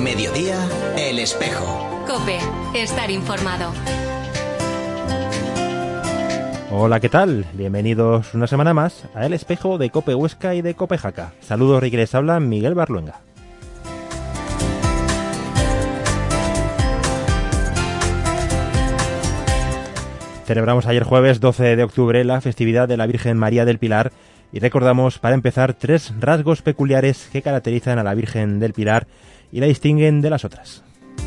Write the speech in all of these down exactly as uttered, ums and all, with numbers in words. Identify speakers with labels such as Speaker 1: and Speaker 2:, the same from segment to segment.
Speaker 1: mediodía, El Espejo.
Speaker 2: COPE, estar informado.
Speaker 3: Hola, ¿qué tal? Bienvenidos una semana más a El Espejo de COPE Huesca y de COPE Jaca. Saludos, y que les habla Miguel Barluenga. Celebramos ayer jueves doce de octubre la festividad de la Virgen María del Pilar y recordamos, para empezar, tres rasgos peculiares que caracterizan a la Virgen del Pilar y la distinguen de las otras.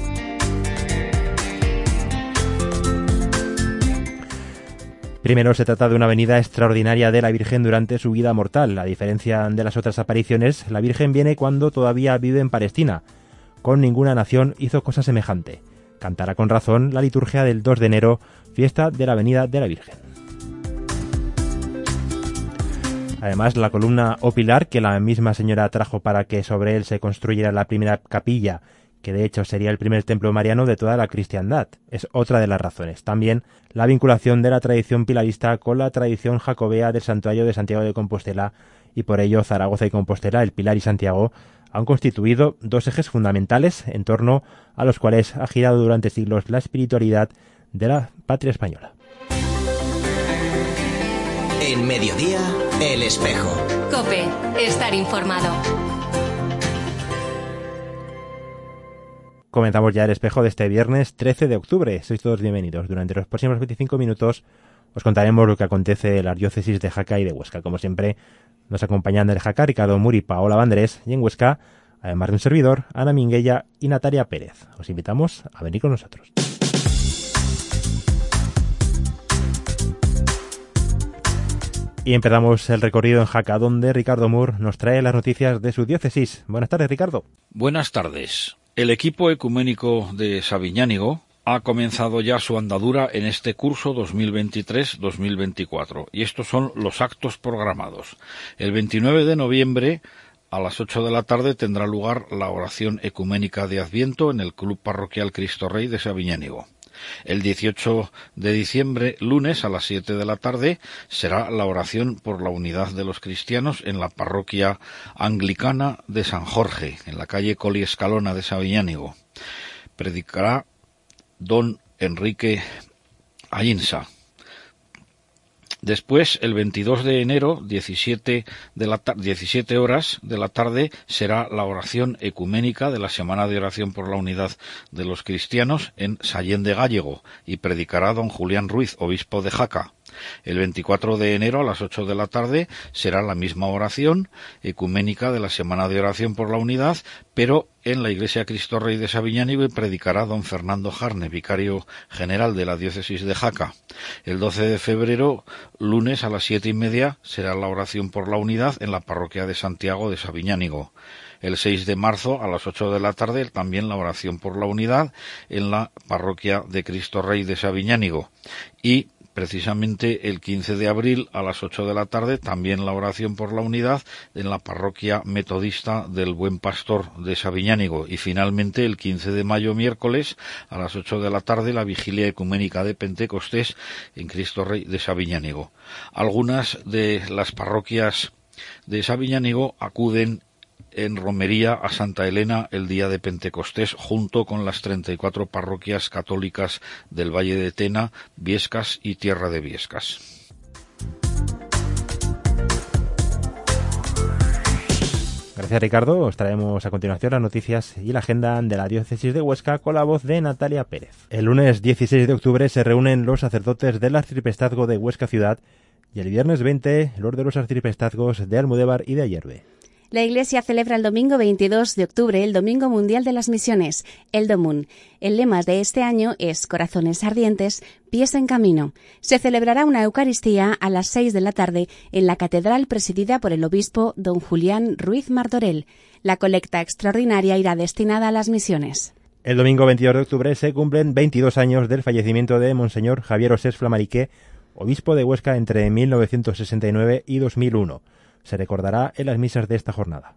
Speaker 3: Primero, se trata de una venida extraordinaria de la Virgen durante su vida mortal. A diferencia de las otras apariciones, la Virgen viene cuando todavía vive en Palestina. Con ninguna nación hizo cosa semejante. Cantará con razón la liturgia del dos de enero, fiesta de la venida de la Virgen. Además, la columna o pilar que la misma señora trajo para que sobre él se construyera la primera capilla, que de hecho sería el primer templo mariano de toda la cristiandad, es otra de las razones. También la vinculación de la tradición pilarista con la tradición jacobea del santuario de Santiago de Compostela, y por ello Zaragoza y Compostela, el Pilar y Santiago, han constituido dos ejes fundamentales en torno a los cuales ha girado durante siglos la espiritualidad de la patria española.
Speaker 1: En mediodía, El Espejo.
Speaker 2: COPE, estar informado.
Speaker 3: Comentamos ya El Espejo de este viernes trece de octubre. Sois todos bienvenidos. Durante los próximos veinticinco minutos os contaremos lo que acontece en las diócesis de Jaca y de Huesca. Como siempre, nos acompañan del Jaca Ricardo Mur y Paola Vandrés, y en Huesca, además de un servidor, Ana Minguella y Natalia Pérez. Os invitamos a venir con nosotros. Y empezamos el recorrido en Jaca, donde Ricardo Mur nos trae las noticias de su diócesis. Buenas tardes, Ricardo.
Speaker 4: Buenas tardes. El equipo ecuménico de Sabiñánigo ha comenzado ya su andadura en este curso dos mil veintitrés dos mil veinticuatro, y estos son los actos programados. El veintinueve de noviembre a las ocho de la tarde tendrá lugar la oración ecuménica de Adviento en el Club Parroquial Cristo Rey de Sabiñánigo. El dieciocho de diciembre, lunes, a las siete de la tarde, será la oración por la unidad de los cristianos en la parroquia anglicana de San Jorge, en la calle Coli Escalona de Sabiñánigo. Predicará don Enrique Ayinsa. Después, el veintidós de enero, diecisiete de la ta- diecisiete horas de la tarde, será la oración ecuménica de la Semana de Oración por la Unidad de los Cristianos en Sallén de Gállego, y predicará don Julián Ruiz, obispo de Jaca. El veinticuatro de enero a las ocho de la tarde será la misma oración ecuménica de la Semana de Oración por la Unidad, pero en la Iglesia Cristo Rey de Sabiñánigo, y predicará don Fernando Jarne, vicario general de la diócesis de Jaca. El doce de febrero, lunes, a las siete y media, será la oración por la unidad en la parroquia de Santiago de Sabiñánigo. El seis de marzo, a las ocho de la tarde, también la oración por la unidad en la parroquia de Cristo Rey de Sabiñánigo. Y precisamente el quince de abril, a las ocho de la tarde, también la oración por la unidad en la parroquia metodista del Buen Pastor de Sabiñánigo. Y finalmente, el quince de mayo, miércoles, a las ocho de la tarde, la vigilia ecuménica de Pentecostés en Cristo Rey de Sabiñánigo. Algunas de las parroquias de Sabiñánigo acuden en romería a Santa Elena el día de Pentecostés, junto con las treinta y cuatro parroquias católicas del Valle de Tena, Viescas y Tierra de Viescas.
Speaker 3: Gracias, Ricardo. Os traemos a continuación las noticias y la agenda de la diócesis de Huesca con la voz de Natalia Pérez. El lunes dieciséis de octubre se reúnen los sacerdotes del arciprestazgo de Huesca Ciudad, y el viernes veinte los de los arciprestazgos de Almudévar y de Ayerbe.
Speaker 5: La Iglesia celebra el domingo veintidós de octubre el Domingo Mundial de las Misiones, el DOMUN. El lema de este año es Corazones ardientes, pies en camino. Se celebrará una Eucaristía a las seis de la tarde en la catedral presidida por el obispo don Julián Ruiz Martorell. La colecta extraordinaria irá destinada a las misiones.
Speaker 3: El domingo veintidós de octubre se cumplen veintidós años del fallecimiento de Monseñor Javier Osés Flamarique, obispo de Huesca entre mil novecientos sesenta y nueve y dos mil uno. Se recordará en las misas de esta jornada.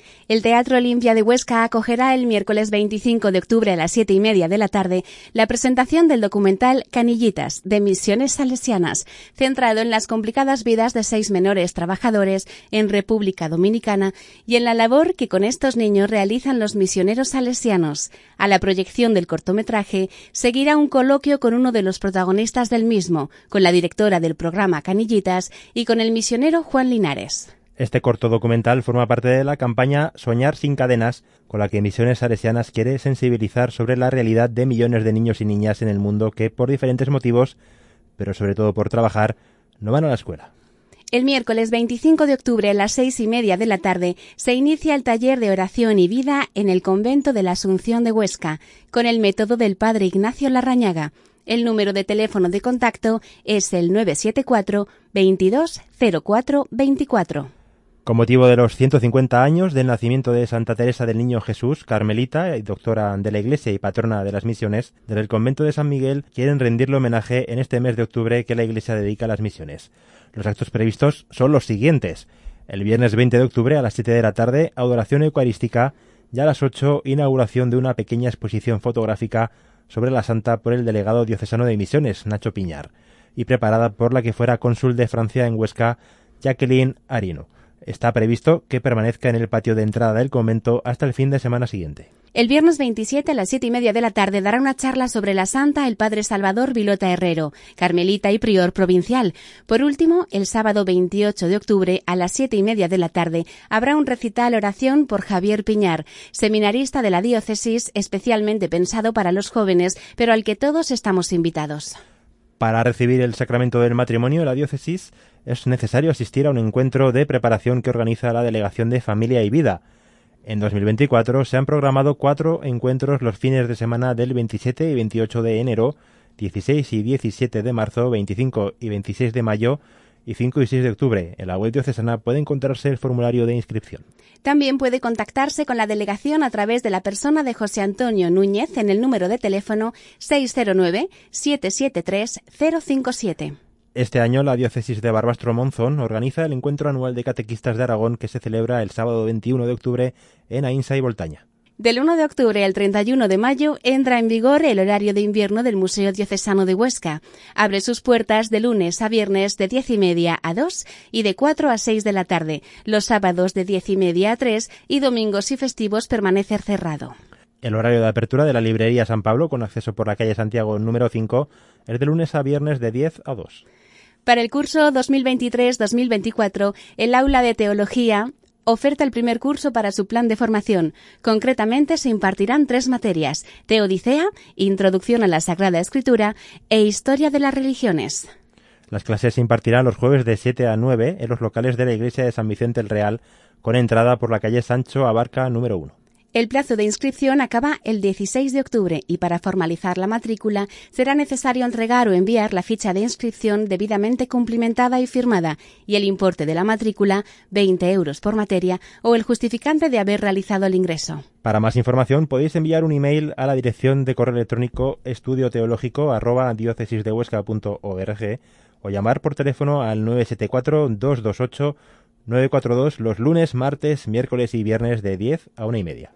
Speaker 5: El Teatro Olimpia de Huesca acogerá el miércoles veinticinco de octubre a las siete y media de la tarde la presentación del documental Canillitas, de Misiones Salesianas, centrado en las complicadas vidas de seis menores trabajadores en República Dominicana y en la labor que con estos niños realizan los misioneros salesianos. A la proyección del cortometraje seguirá un coloquio con uno de los protagonistas del mismo, con la directora del programa Canillitas y con el misionero Juan Linares.
Speaker 3: Este corto documental forma parte de la campaña Soñar sin cadenas, con la que Misiones Salesianas quiere sensibilizar sobre la realidad de millones de niños y niñas en el mundo que, por diferentes motivos, pero sobre todo por trabajar, no van a la escuela.
Speaker 5: El miércoles veinticinco de octubre a las seis y media de la tarde se inicia el taller de oración y vida en el convento de la Asunción de Huesca, con el método del padre Ignacio Larrañaga. El número de teléfono de contacto es el nueve siete cuatro, veintidós, cero cuatro veinticuatro.
Speaker 3: Con motivo de los ciento cincuenta años del nacimiento de Santa Teresa del Niño Jesús, carmelita y doctora de la Iglesia y patrona de las misiones, desde el convento de San Miguel quieren rendirle homenaje en este mes de octubre que la Iglesia dedica a las misiones. Los actos previstos son los siguientes. El viernes veinte de octubre a las siete de la tarde, adoración eucarística, y a las ocho, inauguración de una pequeña exposición fotográfica sobre la santa por el delegado diocesano de misiones, Nacho Piñar, y preparada por la que fuera cónsul de Francia en Huesca, Jacqueline Arino. Está previsto que permanezca en el patio de entrada del convento hasta el fin de semana siguiente.
Speaker 5: El viernes veintisiete a las siete y media de la tarde dará una charla sobre la santa el padre Salvador Vilota Herrero, carmelita y prior provincial. Por último, el sábado veintiocho de octubre a las siete y media de la tarde habrá un recital oración por Javier Piñar, seminarista de la diócesis, especialmente pensado para los jóvenes, pero al que todos estamos invitados.
Speaker 3: Para recibir el sacramento del matrimonio en la diócesis es necesario asistir a un encuentro de preparación que organiza la Delegación de Familia y Vida. En dos mil veinticuatro se han programado cuatro encuentros los fines de semana del veintisiete y veintiocho de enero, dieciséis y diecisiete de marzo, veinticinco y veintiséis de mayo y cinco y seis de octubre. En la web diocesana puede encontrarse el formulario de inscripción.
Speaker 5: También puede contactarse con la delegación a través de la persona de José Antonio Núñez en el número de teléfono seis cero nueve, siete siete tres, cero cinco siete.
Speaker 3: Este año la diócesis de Barbastro-Monzón organiza el encuentro anual de catequistas de Aragón que se celebra el sábado veintiuno de octubre en Ainsa y Voltaña.
Speaker 5: Del uno de octubre al treinta y uno de mayo entra en vigor el horario de invierno del Museo Diocesano de Huesca. Abre sus puertas de lunes a viernes de diez y media a dos y de cuatro a seis de la tarde. Los sábados de diez y media a tres y domingos y festivos permanece cerrado.
Speaker 3: El horario de apertura de la librería San Pablo, con acceso por la calle Santiago número cinco, es de lunes a viernes de diez a dos.
Speaker 5: Para el curso dos mil veintitrés dos mil veinticuatro, el aula de teología oferta el primer curso para su plan de formación. Concretamente se impartirán tres materias: Teodicea, Introducción a la Sagrada Escritura e Historia de las Religiones.
Speaker 3: Las clases se impartirán los jueves de siete a nueve en los locales de la iglesia de San Vicente el Real, con entrada por la calle Sancho Abarca número uno.
Speaker 5: El plazo de inscripción acaba el dieciséis de octubre y para formalizar la matrícula será necesario entregar o enviar la ficha de inscripción debidamente cumplimentada y firmada y el importe de la matrícula, veinte euros por materia, o el justificante de haber realizado el ingreso.
Speaker 3: Para más información podéis enviar un email a la dirección de correo electrónico estudioteológico arroba diócesisdehuesca.org o llamar por teléfono al nueve siete cuatro, dos dos ocho, nueve cuatro dos los lunes, martes, miércoles y viernes de diez a una y media.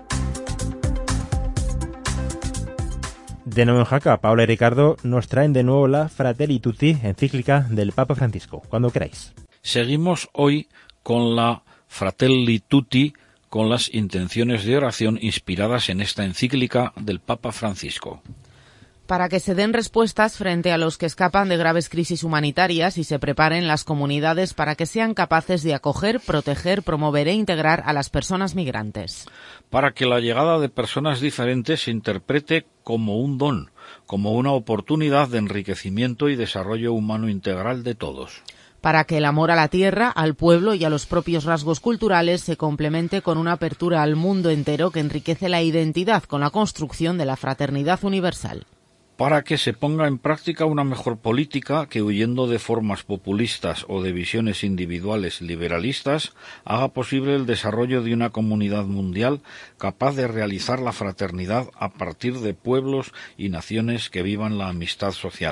Speaker 3: De nuevo en Jaca, Paula y Ricardo nos traen de nuevo la Fratelli Tutti, encíclica del Papa Francisco. Cuando queráis.
Speaker 4: Seguimos hoy con la Fratelli Tutti, con las intenciones de oración inspiradas en esta encíclica del Papa Francisco.
Speaker 6: Para que se den respuestas frente a los que escapan de graves crisis humanitarias y se preparen las comunidades para que sean capaces de acoger, proteger, promover e integrar a las personas migrantes.
Speaker 4: Para que la llegada de personas diferentes se interprete como un don, como una oportunidad de enriquecimiento y desarrollo humano integral de todos.
Speaker 6: Para que el amor a la tierra, al pueblo y a los propios rasgos culturales se complemente con una apertura al mundo entero que enriquece la identidad con la construcción de la fraternidad universal.
Speaker 4: Para que se ponga en práctica una mejor política que, huyendo de formas populistas o de visiones individuales liberalistas, haga posible el desarrollo de una comunidad mundial capaz de realizar la fraternidad a partir de pueblos y naciones que vivan la amistad social.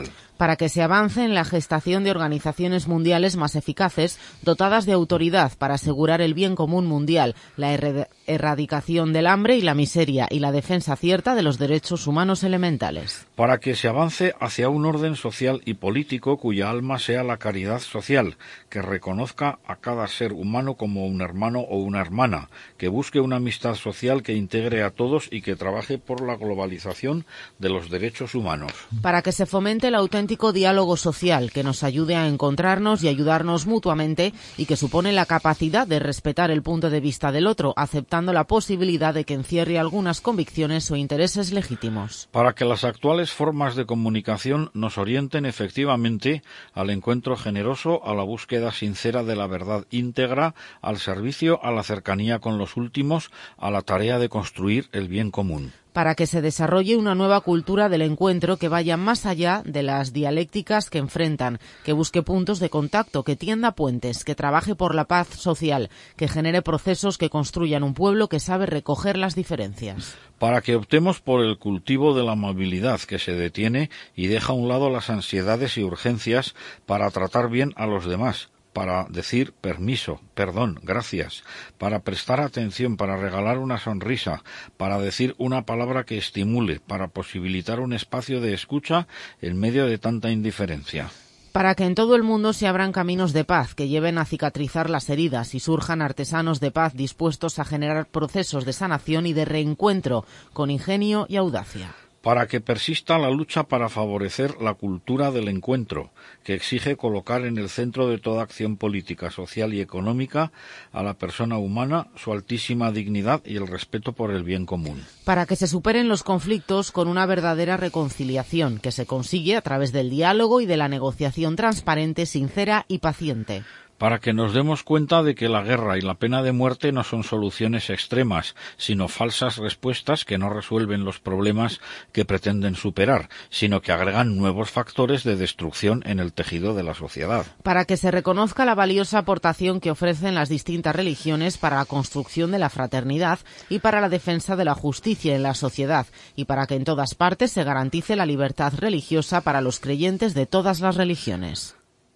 Speaker 6: para que se avance en la gestación de organizaciones mundiales más eficaces, dotadas de autoridad para asegurar el bien común mundial, la er- erradicación del hambre y la miseria y la defensa cierta de los derechos humanos elementales.
Speaker 4: Para que se avance hacia un orden social y político cuya alma sea la caridad social, que reconozca a cada ser humano como un hermano o una hermana, que busque una amistad social que integre a todos y que trabaje por la globalización de los derechos humanos.
Speaker 6: Para que se fomente el auténtico diálogo social que nos ayude a encontrarnos y ayudarnos mutuamente y que supone la capacidad de respetar el punto de vista del otro, aceptando la posibilidad de que encierre algunas convicciones o intereses legítimos.
Speaker 4: Para que las actuales formas de comunicación nos orienten efectivamente al encuentro generoso, a la búsqueda sincera de la verdad íntegra, al servicio, a la cercanía con los últimos, a la tarea de construir el bien común.
Speaker 6: Para que se desarrolle una nueva cultura del encuentro que vaya más allá de las dialécticas que enfrentan, que busque puntos de contacto, que tienda puentes, que trabaje por la paz social, que genere procesos que construyan un pueblo que sabe recoger las diferencias.
Speaker 4: Para que optemos por el cultivo de la amabilidad que se detiene y deja a un lado las ansiedades y urgencias para tratar bien a los demás, para decir permiso, perdón, gracias, para prestar atención, para regalar una sonrisa, para decir una palabra que estimule, para posibilitar un espacio de escucha en medio de tanta indiferencia.
Speaker 6: Para que en todo el mundo se abran caminos de paz que lleven a cicatrizar las heridas y surjan artesanos de paz dispuestos a generar procesos de sanación y de reencuentro con ingenio y audacia.
Speaker 4: Para que persista la lucha para favorecer la cultura del encuentro, que exige colocar en el centro de toda acción política, social y económica a la persona humana, su altísima dignidad y el respeto por el bien común.
Speaker 6: Para que se superen los conflictos con una verdadera reconciliación, que se consigue a través del diálogo y de la negociación transparente, sincera y paciente.
Speaker 4: Para que nos demos cuenta de que la guerra y la pena de muerte no son soluciones extremas, sino falsas respuestas que no resuelven los problemas que pretenden superar, sino que agregan nuevos factores de destrucción en el tejido de la sociedad.
Speaker 6: Para que se reconozca la valiosa aportación que ofrecen las distintas religiones para la construcción de la fraternidad y para la defensa de la justicia en la sociedad, y para que en todas partes se garantice la libertad religiosa para los creyentes de todas las religiones.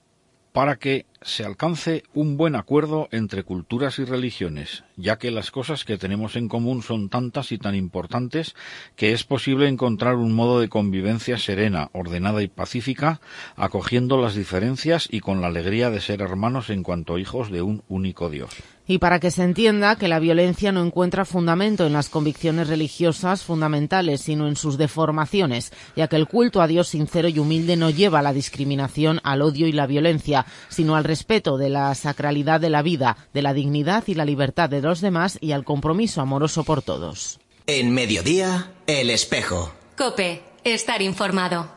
Speaker 4: Para que se alcance un buen acuerdo entre culturas y religiones, ya que las cosas que tenemos en común son tantas y tan importantes que es posible encontrar un modo de convivencia serena, ordenada y pacífica, acogiendo las diferencias y con la alegría de ser hermanos en cuanto hijos de un único Dios.
Speaker 6: Y para que se entienda que la violencia no encuentra fundamento en las convicciones religiosas fundamentales, sino en sus deformaciones, ya que el culto a Dios sincero y humilde no lleva a la discriminación, al odio y la violencia, sino al respeto de la sacralidad de la vida, de la dignidad y la libertad de los demás y al compromiso amoroso por todos.
Speaker 1: En Mediodía, El Espejo.
Speaker 2: COPE, estar informado.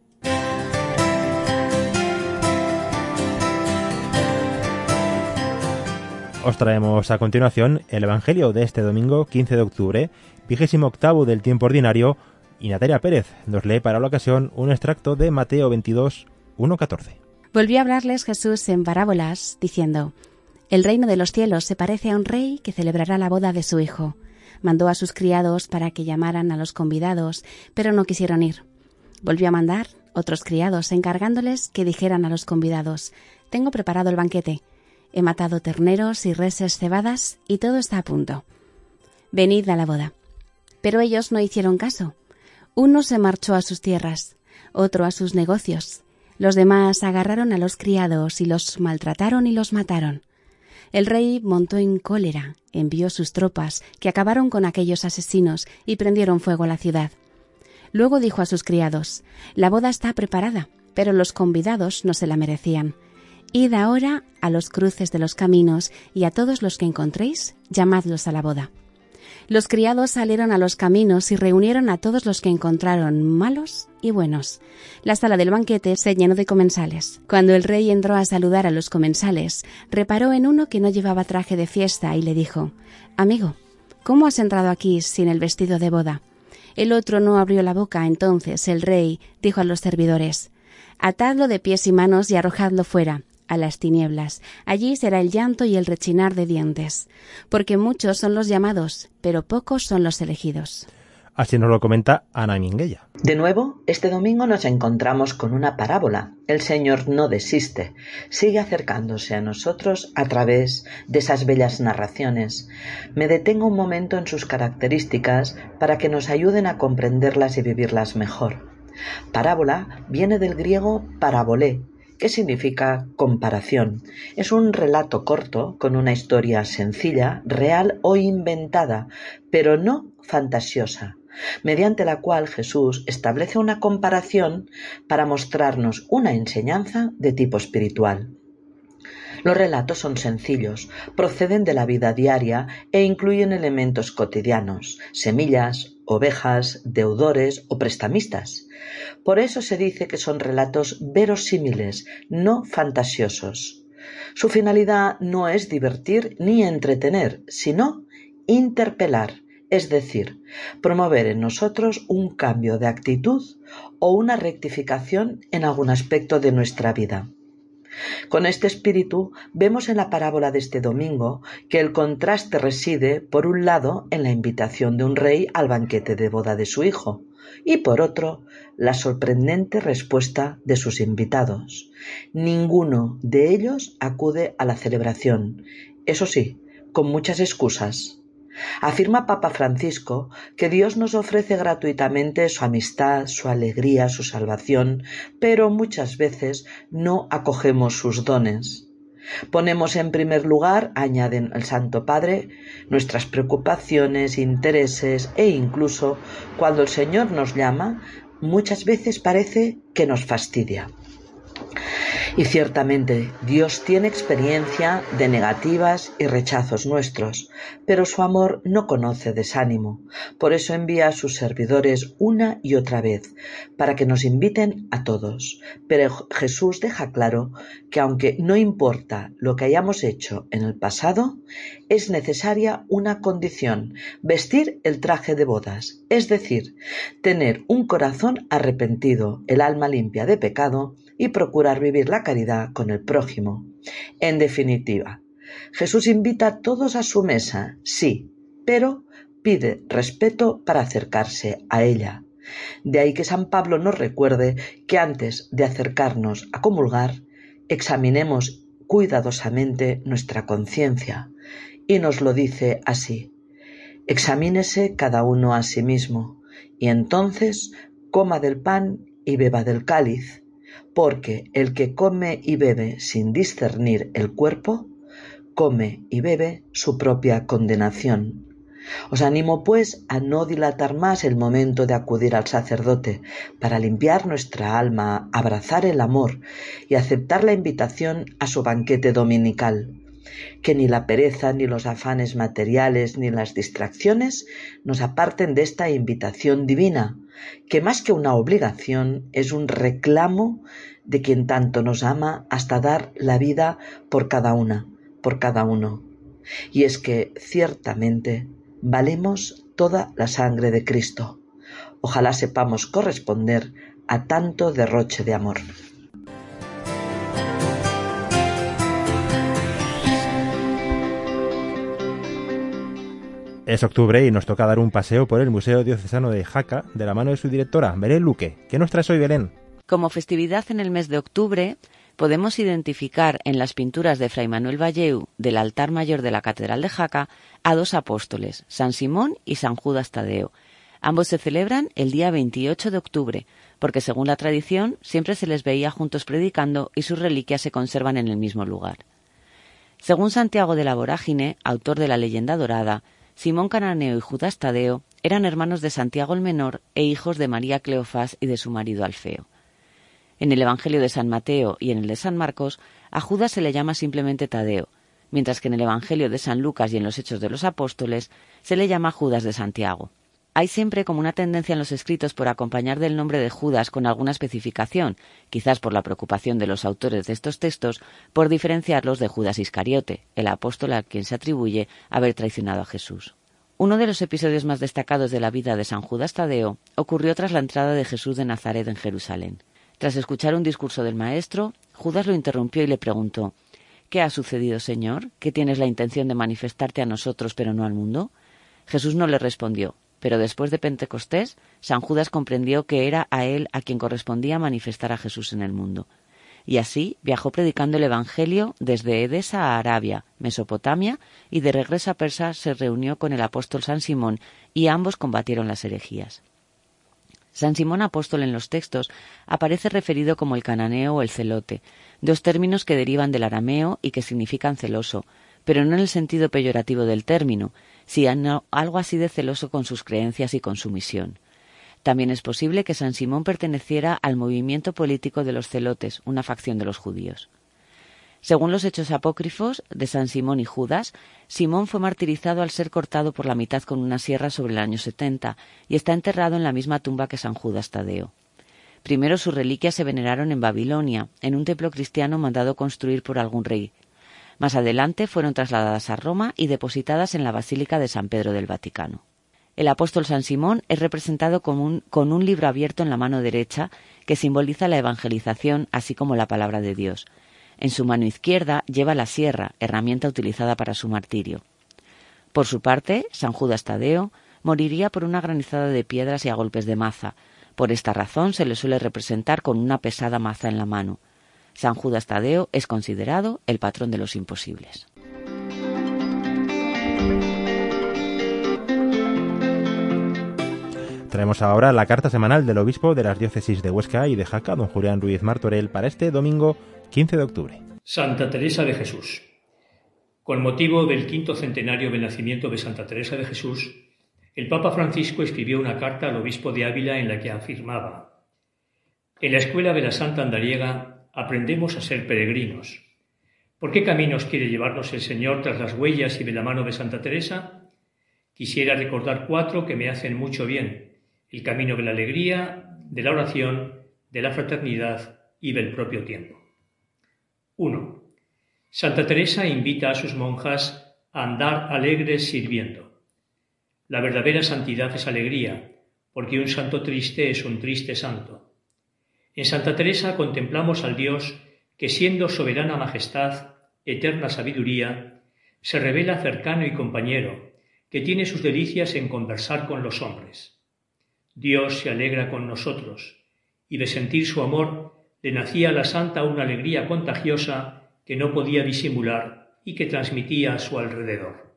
Speaker 3: Os traemos a continuación el Evangelio de este domingo quince de octubre, vigésimo octavo del tiempo ordinario, y Natalia Pérez nos lee para la ocasión un extracto de Mateo veintidós, uno catorce.
Speaker 5: Volvió a hablarles Jesús en parábolas, diciendo: El reino de los cielos se parece a un rey que celebrará la boda de su hijo. Mandó a sus criados para que llamaran a los convidados, pero no quisieron ir. Volvió a mandar otros criados, encargándoles que dijeran a los convidados: Tengo preparado el banquete. He matado terneros y reses cebadas y todo está a punto. Venid a la boda. Pero ellos no hicieron caso. Uno se marchó a sus tierras, otro a sus negocios. Los demás agarraron a los criados y los maltrataron y los mataron. El rey montó en cólera, envió sus tropas, que acabaron con aquellos asesinos y prendieron fuego a la ciudad. Luego dijo a sus criados: La boda está preparada, pero los convidados no se la merecían. Id ahora a los cruces de los caminos y a todos los que encontréis, llamadlos a la boda. Los criados salieron a los caminos y reunieron a todos los que encontraron, malos y buenos. La sala del banquete se llenó de comensales. Cuando el rey entró a saludar a los comensales, reparó en uno que no llevaba traje de fiesta y le dijo: Amigo, ¿cómo has entrado aquí sin el vestido de boda? El otro no abrió la boca. Entonces el rey dijo a los servidores: Atadlo de pies y manos y arrojadlo fuera, a las tinieblas. Allí será el llanto y el rechinar de dientes, porque muchos son los llamados, pero pocos son los elegidos.
Speaker 3: Así nos lo comenta Ana Minguella.
Speaker 7: De nuevo, este domingo nos encontramos con una parábola. El Señor no desiste, sigue acercándose a nosotros a través de esas bellas narraciones. Me detengo un momento en sus características para que nos ayuden a comprenderlas y vivirlas mejor. Parábola viene del griego parabolé, que significa comparación. Es un relato corto con una historia sencilla, real o inventada, pero no fantasiosa, mediante la cual Jesús establece una comparación para mostrarnos una enseñanza de tipo espiritual. Los relatos son sencillos, proceden de la vida diaria e incluyen elementos cotidianos, semillas, ovejas, deudores o prestamistas. Por eso se dice que son relatos verosímiles, no fantasiosos. Su finalidad no es divertir ni entretener, sino interpelar, es decir, promover en nosotros un cambio de actitud o una rectificación en algún aspecto de nuestra vida. Con este espíritu vemos en la parábola de este domingo que el contraste reside, por un lado, en la invitación de un rey al banquete de boda de su hijo, y por otro, la sorprendente respuesta de sus invitados. Ninguno de ellos acude a la celebración, eso sí, con muchas excusas. Afirma Papa Francisco que Dios nos ofrece gratuitamente su amistad, su alegría, su salvación, pero muchas veces no acogemos sus dones. Ponemos en primer lugar, añade el Santo Padre, nuestras preocupaciones, intereses e incluso, cuando el Señor nos llama, muchas veces parece que nos fastidia. Y ciertamente Dios tiene experiencia de negativas y rechazos nuestros, pero su amor no conoce desánimo. Por eso envía a sus servidores una y otra vez, para que nos inviten a todos. Pero Jesús deja claro que aunque no importa lo que hayamos hecho en el pasado, es necesaria una condición: vestir el traje de bodas, es decir, tener un corazón arrepentido, el alma limpia de pecado y procurar vivir la caridad con el prójimo. En definitiva, Jesús invita a todos a su mesa, sí, pero pide respeto para acercarse a ella. De ahí que San Pablo nos recuerde que antes de acercarnos a comulgar, examinemos cuidadosamente nuestra conciencia, y nos lo dice así: examínese cada uno a sí mismo, y entonces coma del pan y beba del cáliz, porque el que come y bebe sin discernir el cuerpo, come y bebe su propia condenación. Os animo, pues, a no dilatar más el momento de acudir al sacerdote para limpiar nuestra alma, abrazar el amor y aceptar la invitación a su banquete dominical. Que ni la pereza, ni los afanes materiales, ni las distracciones nos aparten de esta invitación divina, que más que una obligación es un reclamo de quien tanto nos ama hasta dar la vida por cada una, por cada uno. Y es que ciertamente valemos toda la sangre de Cristo. Ojalá sepamos corresponder a tanto derroche de amor.
Speaker 3: Es octubre y nos toca dar un paseo por el Museo Diocesano de Jaca de la mano de su directora, Belén Luque. ¿Qué nos traes hoy, Belén?
Speaker 8: Como festividad en el mes de octubre, podemos identificar en las pinturas de Fray Manuel Valleu del altar mayor de la Catedral de Jaca a dos apóstoles, San Simón y San Judas Tadeo. Ambos se celebran el día veintiocho de octubre, porque según la tradición siempre se les veía juntos predicando y sus reliquias se conservan en el mismo lugar. Según Santiago de la Vorágine, autor de la Leyenda Dorada, Simón Cananeo y Judas Tadeo eran hermanos de Santiago el Menor e hijos de María Cleofás y de su marido Alfeo. En el Evangelio de San Mateo y en el de San Marcos, a Judas se le llama simplemente Tadeo, mientras que en el Evangelio de San Lucas y en los Hechos de los Apóstoles se le llama Judas de Santiago. Hay siempre como una tendencia en los escritos por acompañar del nombre de Judas con alguna especificación, quizás por la preocupación de los autores de estos textos por diferenciarlos de Judas Iscariote, el apóstol a quien se atribuye haber traicionado a Jesús. Uno de los episodios más destacados de la vida de San Judas Tadeo ocurrió tras la entrada de Jesús de Nazaret en Jerusalén. Tras escuchar un discurso del maestro, Judas lo interrumpió y le preguntó: «¿Qué ha sucedido, Señor? ¿Que tienes la intención de manifestarte a nosotros pero no al mundo?» Jesús no le respondió, pero después de Pentecostés, San Judas comprendió que era a él a quien correspondía manifestar a Jesús en el mundo. Y así viajó predicando el Evangelio desde Edesa a Arabia, Mesopotamia, y de regreso a Persa se reunió con el apóstol San Simón y ambos combatieron las herejías. San Simón apóstol en los textos aparece referido como el cananeo o el celote, dos términos que derivan del arameo y que significan celoso, pero no en el sentido peyorativo del término, sino algo así de celoso con sus creencias y con su misión. También es posible que San Simón perteneciera al movimiento político de los celotes, una facción de los judíos. Según los hechos apócrifos de San Simón y Judas, Simón fue martirizado al ser cortado por la mitad con una sierra sobre el año setenta y está enterrado en la misma tumba que San Judas Tadeo. Primero sus reliquias se veneraron en Babilonia, en un templo cristiano mandado construir por algún rey. Más adelante fueron trasladadas a Roma y depositadas en la Basílica de San Pedro del Vaticano. El apóstol San Simón es representado con un, con un libro abierto en la mano derecha que simboliza la evangelización así como la palabra de Dios. En su mano izquierda lleva la sierra, herramienta utilizada para su martirio. Por su parte, San Judas Tadeo moriría por una granizada de piedras y a golpes de maza. Por esta razón se le suele representar con una pesada maza en la mano. San Judas Tadeo es considerado el patrón de los imposibles.
Speaker 3: Traemos ahora la carta semanal del obispo de las diócesis de Huesca y de Jaca, don Julián Ruiz Martorell, para este domingo quince de octubre.
Speaker 9: Santa Teresa de Jesús. Con motivo del quinto centenario del nacimiento de Santa Teresa de Jesús, el Papa Francisco escribió una carta al obispo de Ávila en la que afirmaba: en la escuela de la Santa Andariega aprendemos a ser peregrinos. ¿Por qué caminos quiere llevarnos el Señor tras las huellas y de la mano de Santa Teresa? Quisiera recordar cuatro que me hacen mucho bien: el camino de la alegría, de la oración, de la fraternidad y del propio tiempo. uno. Santa Teresa invita a sus monjas a andar alegres sirviendo. La verdadera santidad es alegría, porque un santo triste es un triste santo. En Santa Teresa contemplamos al Dios que, siendo soberana majestad, eterna sabiduría, se revela cercano y compañero, que tiene sus delicias en conversar con los hombres. Dios se alegra con nosotros, y de sentir su amor le nacía a la santa una alegría contagiosa que no podía disimular y que transmitía a su alrededor.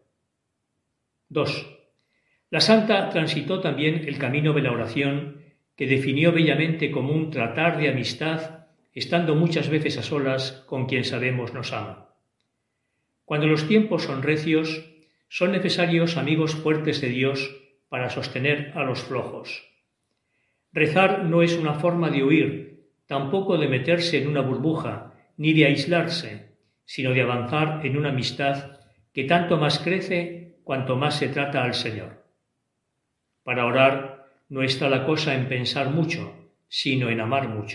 Speaker 9: dos. La santa transitó también el camino de la oración, que definió bellamente como un tratar de amistad, estando muchas veces a solas con quien sabemos nos ama. Cuando los tiempos son recios, son necesarios amigos fuertes de Dios para sostener a los flojos. Rezar no es una forma de huir, tampoco de meterse en una burbuja, ni de aislarse, sino de avanzar en una amistad que tanto más crece cuanto más se trata al Señor. Para orar no está la cosa en pensar mucho, sino en amar mucho.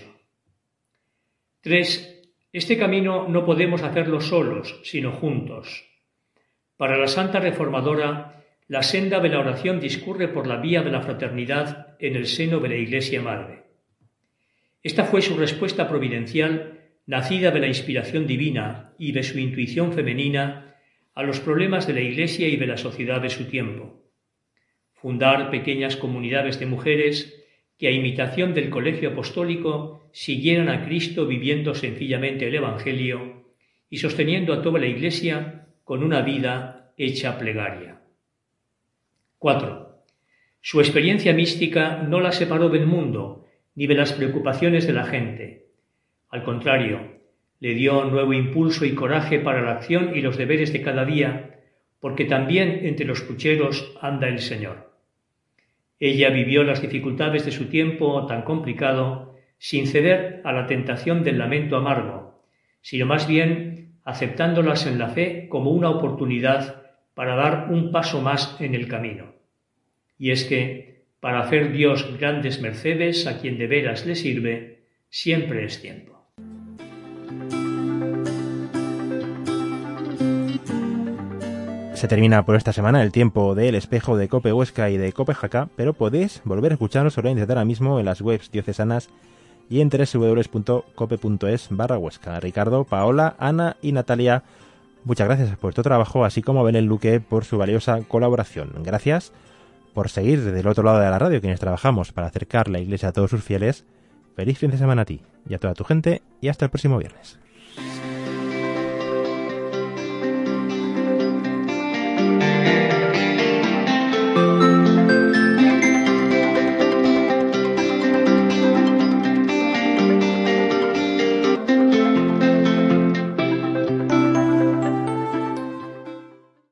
Speaker 9: tres. Este camino no podemos hacerlo solos, sino juntos. Para la Santa Reformadora, la senda de la oración discurre por la vía de la fraternidad en el seno de la Iglesia Madre. Esta fue su respuesta providencial, nacida de la inspiración divina y de su intuición femenina, a los problemas de la Iglesia y de la sociedad de su tiempo. Fundar pequeñas comunidades de mujeres que, a imitación del colegio apostólico, siguieran a Cristo viviendo sencillamente el Evangelio y sosteniendo a toda la Iglesia con una vida hecha plegaria. cuatro. Su experiencia mística no la separó del mundo ni de las preocupaciones de la gente. Al contrario, le dio nuevo impulso y coraje para la acción y los deberes de cada día, porque también entre los pucheros anda el Señor. Ella vivió las dificultades de su tiempo tan complicado sin ceder a la tentación del lamento amargo, sino más bien aceptándolas en la fe como una oportunidad para dar un paso más en el camino. Y es que, para hacer Dios grandes mercedes a quien de veras le sirve, siempre es tiempo.
Speaker 3: Se termina por esta semana el tiempo de El Espejo de Cope Huesca y de Cope Jaca, pero podéis volver a escucharnos online ahora mismo en las webs diocesanas y en doble u doble u doble u punto cope punto es barra Huesca. Ricardo, Paola, Ana y Natalia, muchas gracias por tu trabajo, así como a Belén Luque por su valiosa colaboración. Gracias por seguir del otro lado de la radio, quienes trabajamos para acercar la Iglesia a todos sus fieles. Feliz fin de semana a ti y a toda tu gente, y hasta el próximo viernes.